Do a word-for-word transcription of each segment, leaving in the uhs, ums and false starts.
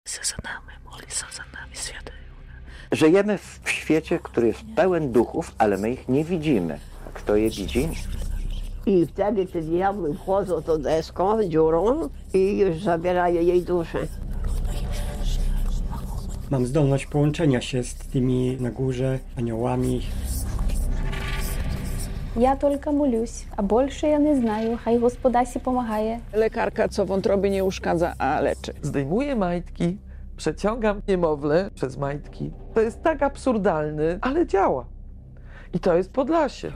se za nami modli, se za nami święty. Żyjemy w świecie, który jest pełen duchów, ale my ich nie widzimy. A kto je widzi? I wtedy te diabły wchodzą do deską, dziurą i już zabierają jej duszę. Mam zdolność połączenia się z tymi na górze aniołami. Ja tylko молюсь, a больше ja nie знаю, хай Господь си помагає. Lekarka, co wątroby nie uszkadza, a leczy. Zdejmuję majtki, przeciągam niemowlę przez majtki. To jest tak absurdalne, ale działa. I to jest Podlasie.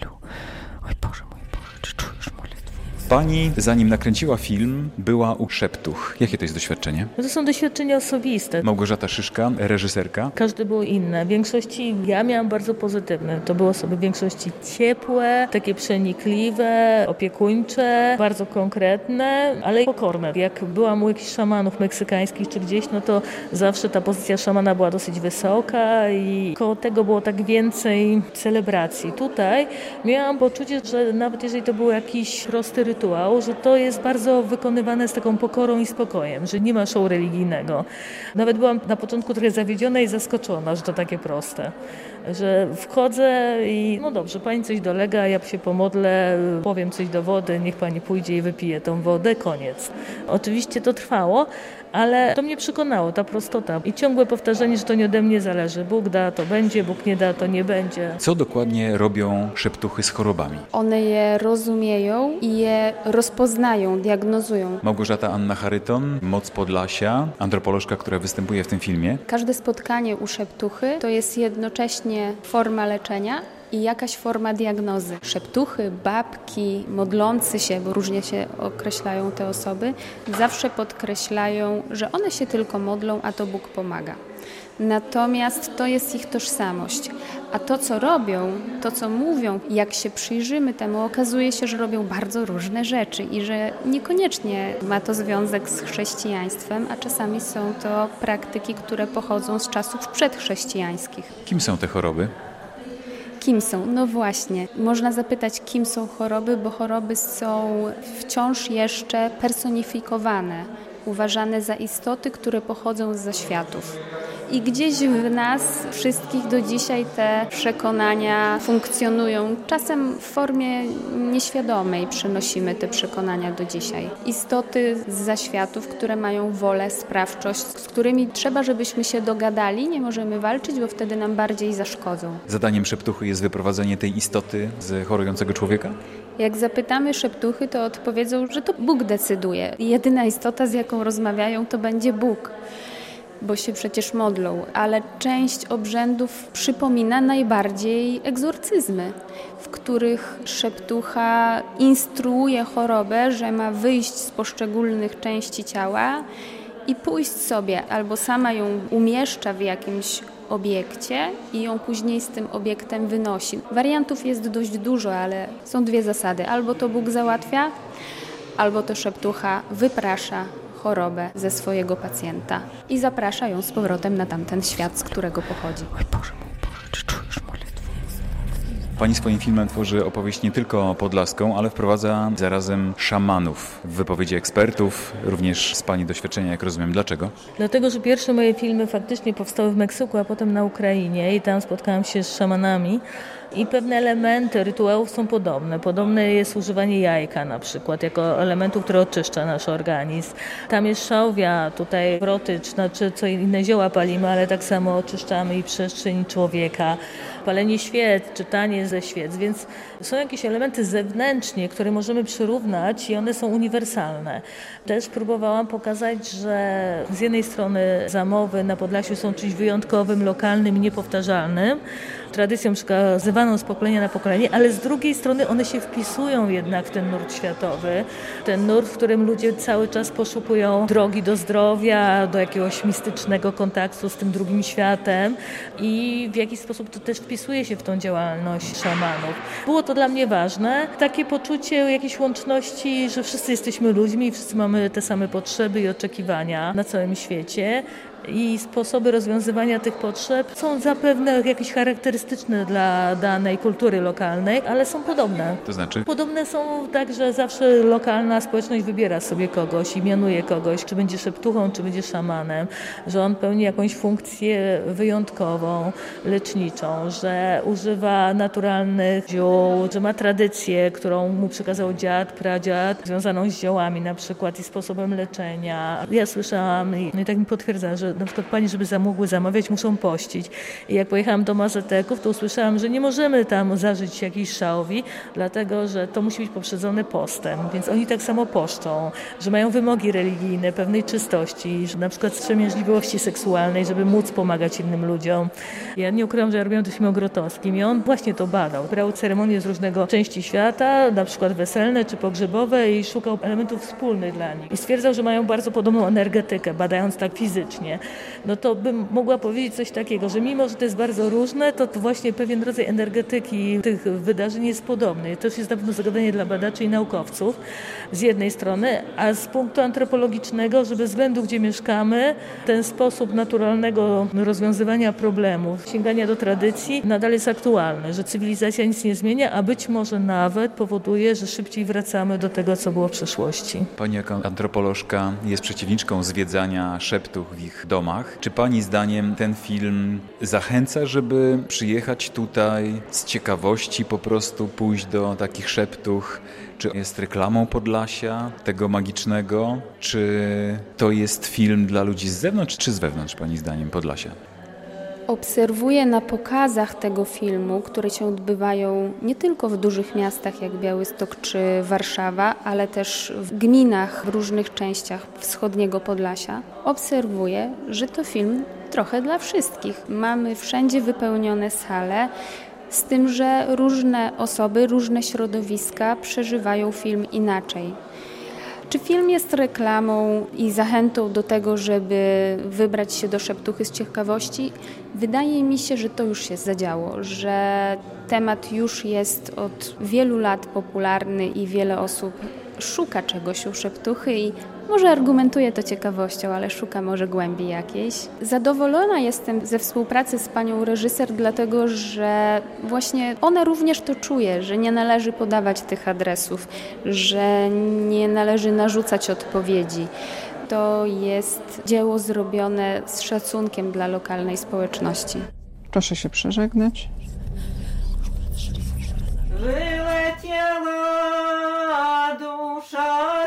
Oj Boże mój Boże, czy czujesz modlitwę? Pani, zanim nakręciła film, była u Szeptuch. Jakie to jest doświadczenie? No to są doświadczenia osobiste. Małgorzata Szyszka, reżyserka. Każde było inne. W większości ja miałam bardzo pozytywne. To były osoby w większości ciepłe, takie przenikliwe, opiekuńcze, bardzo konkretne, ale pokorne. Jak byłam u jakichś szamanów meksykańskich czy gdzieś, no to zawsze ta pozycja szamana była dosyć wysoka i koło tego było tak więcej celebracji. Tutaj miałam poczucie, że nawet jeżeli to był jakiś prosty rytuał, że to jest bardzo wykonywane z taką pokorą i spokojem, że nie ma show religijnego. Nawet byłam na początku trochę zawiedziona i zaskoczona, że to takie proste. Że wchodzę i no dobrze, pani coś dolega, ja się pomodlę, powiem coś do wody, niech pani pójdzie i wypije tą wodę, koniec. Oczywiście to trwało, ale to mnie przekonało, ta prostota i ciągłe powtarzanie, że to nie ode mnie zależy. Bóg da, to będzie, Bóg nie da, to nie będzie. Co dokładnie robią szeptuchy z chorobami? One je rozumieją i je rozpoznają, diagnozują. Małgorzata Anna Charyton, Moc Podlasia, antropolożka, która występuje w tym filmie. Każde spotkanie u szeptuchy to jest jednocześnie forma leczenia i jakaś forma diagnozy. Szeptuchy, babki, modlący się, bo różnie się określają te osoby, zawsze podkreślają, że one się tylko modlą, a to Bóg pomaga. Natomiast to jest ich tożsamość. A to, co robią, to, co mówią, jak się przyjrzymy temu, okazuje się, że robią bardzo różne rzeczy i że niekoniecznie ma to związek z chrześcijaństwem, a czasami są to praktyki, które pochodzą z czasów przedchrześcijańskich. Kim są te choroby? Kim są? No właśnie. Można zapytać, kim są choroby, bo choroby są wciąż jeszcze personifikowane, uważane za istoty, które pochodzą z zaświatów. I gdzieś w nas wszystkich do dzisiaj te przekonania funkcjonują. Czasem w formie nieświadomej przynosimy te przekonania do dzisiaj. Istoty z zaświatów, które mają wolę, sprawczość, z którymi trzeba, żebyśmy się dogadali, nie możemy walczyć, bo wtedy nam bardziej zaszkodzą. Zadaniem szeptuchy jest wyprowadzenie tej istoty z chorującego człowieka? Jak zapytamy szeptuchy, to odpowiedzą, że to Bóg decyduje. Jedyna istota, z jaką rozmawiają, to będzie Bóg, bo się przecież modlą, ale część obrzędów przypomina najbardziej egzorcyzmy, w których szeptucha instruuje chorobę, że ma wyjść z poszczególnych części ciała i pójść sobie, albo sama ją umieszcza w jakimś obiekcie i ją później z tym obiektem wynosi. Wariantów jest dość dużo, ale są dwie zasady. Albo to Bóg załatwia, albo to szeptucha wyprasza chorobę ze swojego pacjenta i zaprasza ją z powrotem na tamten świat, z którego pochodzi. Oj Boże mój Boże, czy czujesz modlitwę? Pani swoim filmem tworzy opowieść nie tylko podlaską, ale wprowadza zarazem szamanów w wypowiedzi ekspertów, również z Pani doświadczenia, jak rozumiem. Dlaczego? Dlatego, że pierwsze moje filmy faktycznie powstały w Meksyku, a potem na Ukrainie i tam spotkałam się z szamanami. I pewne elementy rytuałów są podobne. Podobne jest używanie jajka na przykład, jako elementu, który oczyszcza nasz organizm. Tam jest szałwia, tutaj wroty, czy, czy co inne zioła palimy, ale tak samo oczyszczamy i przestrzeń człowieka. Palenie świec, czytanie ze świec, więc są jakieś elementy zewnętrznie, które możemy przyrównać i one są uniwersalne. Też próbowałam pokazać, że z jednej strony zamowy na Podlasiu są czymś wyjątkowym, lokalnym, niepowtarzalnym, tradycją przekazywaną z pokolenia na pokolenie, ale z drugiej strony one się wpisują jednak w ten nurt światowy, ten nurt, w którym ludzie cały czas poszukują drogi do zdrowia, do jakiegoś mistycznego kontaktu z tym drugim światem i w jakiś sposób to też wpisuje się w tą działalność szamanów. Było to dla mnie ważne, takie poczucie jakiejś łączności, że wszyscy jesteśmy ludźmi i wszyscy mamy te same potrzeby i oczekiwania na całym świecie. I sposoby rozwiązywania tych potrzeb są zapewne jakieś charakterystyczne charakterystyczne dla danej kultury lokalnej, ale są podobne. To znaczy? Podobne są tak, że zawsze lokalna społeczność wybiera sobie kogoś i mianuje kogoś, czy będzie szeptuchą, czy będzie szamanem, że on pełni jakąś funkcję wyjątkową, leczniczą, że używa naturalnych ziół, że ma tradycję, którą mu przekazał dziad, pradziad, związaną z ziołami na przykład i sposobem leczenia. Ja słyszałam i, no i tak mi potwierdza, że na przykład pani, żeby za mogły zamawiać, muszą pościć. I jak pojechałam do Mazeteków, to usłyszałam, że nie możemy tam zażyć jakiejś szałwi, dlatego że to musi być poprzedzone postem, więc oni tak samo poszczą, że mają wymogi religijne, pewnej czystości, że na przykład wstrzemięźliwości seksualnej, żeby móc pomagać innym ludziom. Ja nie ukrywam, że ja robiłam to film o Grotowskim i on właśnie to badał. Brał ceremonie z różnego części świata, na przykład weselne czy pogrzebowe i szukał elementów wspólnych dla nich. I stwierdzał, że mają bardzo podobną energetykę, badając tak fizycznie. No to bym mogła powiedzieć coś takiego, że mimo, że to jest bardzo różne, to, to właśnie pewien rodzaj energetyki tych wydarzeń jest podobny. To jest na pewno zagadnienie dla badaczy i naukowców z jednej strony, a z punktu antropologicznego, że bez względu gdzie mieszkamy, ten sposób naturalnego rozwiązywania problemów, sięgania do tradycji nadal jest aktualny, że cywilizacja nic nie zmienia, a być może nawet powoduje, że szybciej wracamy do tego, co było w przeszłości. Pani jako antropolożka jest przeciwniczką zwiedzania szeptuch w ich domach. Czy pani zdaniem ten film zachęca, żeby przyjechać tutaj z ciekawości po prostu pójść do takich szeptuch? Czy jest reklamą Podlasia, tego magicznego? Czy to jest film dla ludzi z zewnątrz, czy z wewnątrz, pani zdaniem, Podlasia? Obserwuję na pokazach tego filmu, które się odbywają nie tylko w dużych miastach jak Białystok czy Warszawa, ale też w gminach w różnych częściach wschodniego Podlasia. Obserwuję, że to film trochę dla wszystkich. Mamy wszędzie wypełnione sale, z tym, że różne osoby, różne środowiska przeżywają film inaczej. Czy film jest reklamą i zachętą do tego, żeby wybrać się do szeptuchy z ciekawości? Wydaje mi się, że to już się zadziało, że temat już jest od wielu lat popularny i wiele osób szuka czegoś u szeptuchy i może argumentuje to ciekawością, ale szuka może głębi jakiejś. Zadowolona jestem ze współpracy z panią reżyser, dlatego że właśnie ona również to czuje, że nie należy podawać tych adresów, że nie należy narzucać odpowiedzi. To jest dzieło zrobione z szacunkiem dla lokalnej społeczności. Proszę się przeżegnać. Wyleciała dusza